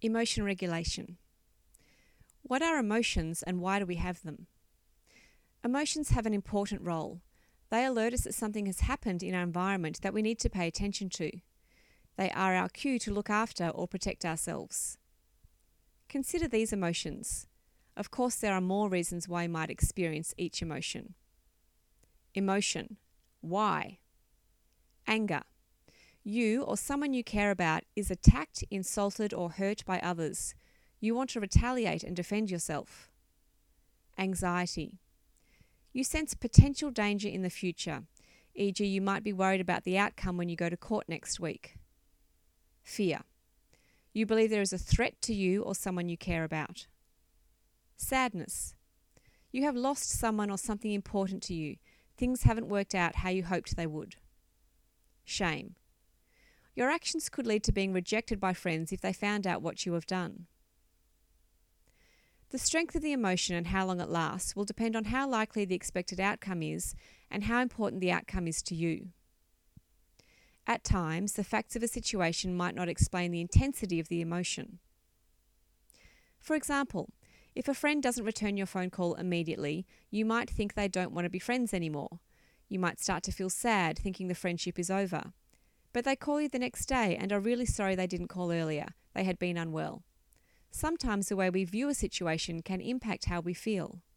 Emotion regulation. What are emotions and why do we have them? Emotions have an important role. They alert us that something has happened in our environment that we need to pay attention to. They are our cue to look after or protect ourselves. Consider these emotions. Of course, there are more reasons why you might experience each emotion. Emotion. Why? Anger. You or someone you care about is attacked, insulted, or hurt by others. You want to retaliate and defend yourself. Anxiety. You sense potential danger in the future, e.g., you might be worried about the outcome when you go to court next week. Fear. You believe there is a threat to you or someone you care about. Sadness. You have lost someone or something important to you. Things haven't worked out how you hoped they would. Shame. Your actions could lead to being rejected by friends if they found out what you have done. The strength of the emotion and how long it lasts will depend on how likely the expected outcome is and how important the outcome is to you. At times, the facts of a situation might not explain the intensity of the emotion. For example, if a friend doesn't return your phone call immediately, you might think they don't want to be friends anymore. You might start to feel sad, thinking the friendship is over. But they call you the next day and are really sorry they didn't call earlier. They had been unwell. Sometimes the way we view a situation can impact how we feel.